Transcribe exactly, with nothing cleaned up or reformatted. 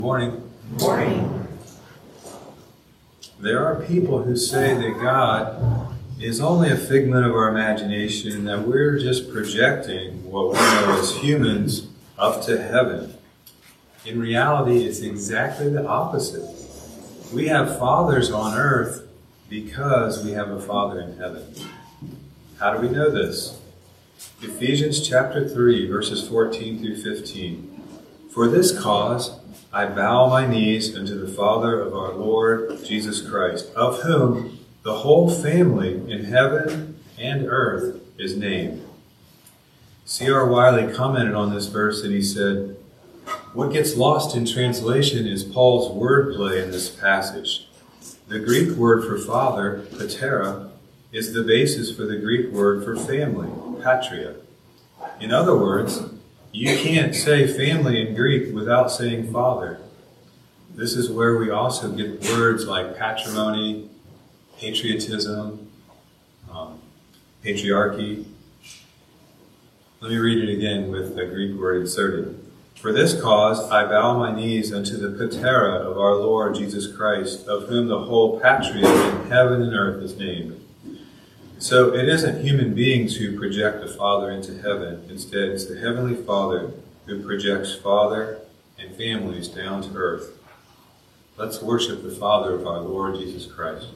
Morning. Morning. There are people who say that God is only a figment of our imagination, that we're just projecting what we know as humans up to heaven. In reality, it's exactly the opposite. We have fathers on earth because we have a Father in heaven. How do we know this? Ephesians chapter three, verses fourteen through fifteen. For this cause I bow my knees unto the Father of our Lord Jesus Christ, of whom the whole family in heaven and earth is named. C R Wiley commented on this verse and he said, what gets lost in translation is Paul's wordplay in this passage. The Greek word for father, patera, is the basis for the Greek word for family, patria. In other words, you can't say family in Greek without saying father. This is where we also get words like patrimony, patriotism, um, patriarchy. Let me read it again with the Greek word inserted. For this cause I bow my knees unto the patera of our Lord Jesus Christ, of whom the whole patria in heaven and earth is named. So it isn't human beings who project a father into heaven. Instead, it's the Heavenly Father who projects father and families down to earth. Let's worship the Father of our Lord Jesus Christ.